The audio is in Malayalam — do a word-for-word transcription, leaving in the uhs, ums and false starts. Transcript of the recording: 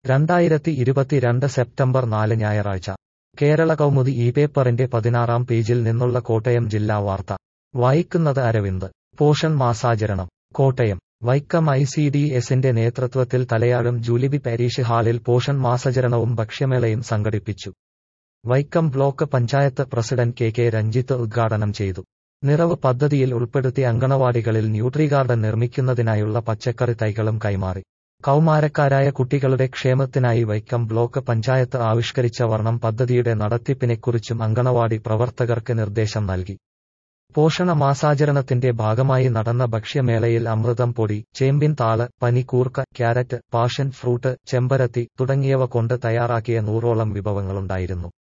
രണ്ടായിരത്തി ഇരുപത്തിരണ്ട് സെപ്റ്റംബർ നാല് ഞായറാഴ്ച കേരള കൗമുദി ഈ പേപ്പറിന്റെ പതിനാറാം പേജിൽ നിന്നുള്ള കോട്ടയം ജില്ലാ വാർത്ത വായിക്കുന്നത് അരവിന്ദ്. പോഷൺ മാസാചരണം Kottayam. Vaikom I C D എസിന്റെ നേതൃത്വത്തിൽ തലയാഴും ജൂലിബി പാരീഷ് ഹാളിൽ പോഷൺ മാസാചരണവും ഭക്ഷ്യമേളയും സംഘടിപ്പിച്ചു. Vaikom block panchayat president K K Ranjith ഉദ്ഘാടനം ചെയ്തു. നിറവ് പദ്ധതിയിൽ ഉൾപ്പെടുത്തി അങ്കണവാടികളിൽ ന്യൂട്രിഗാർഡൻ നിർമ്മിക്കുന്നതിനായുള്ള പച്ചക്കറി തൈകളും കൈമാറി. കൗമാരക്കാരായ കുട്ടികളുടെ ക്ഷേമത്തിനായി വൈക്കം ബ്ലോക്ക് പഞ്ചായത്ത് ആവിഷ്കരിച്ച വർണ്ണം പദ്ധതിയുടെ നടത്തിപ്പിനെക്കുറിച്ചും അങ്കണവാടി പ്രവർത്തകർക്ക് നിർദ്ദേശം നൽകി. പോഷണ മാസാചരണത്തിന്റെ ഭാഗമായി നടന്ന ഭക്ഷ്യമേളയിൽ അമൃതം പൊടി, ചേമ്പിൻ താള്, പനിക്കൂർക്ക, ക്യാരറ്റ്, പാഷൻ ഫ്രൂട്ട്, ചെമ്പരത്തി തുടങ്ങിയവ കൊണ്ട് തയ്യാറാക്കിയ നൂറോളം വിഭവങ്ങളുണ്ടായിരുന്നു.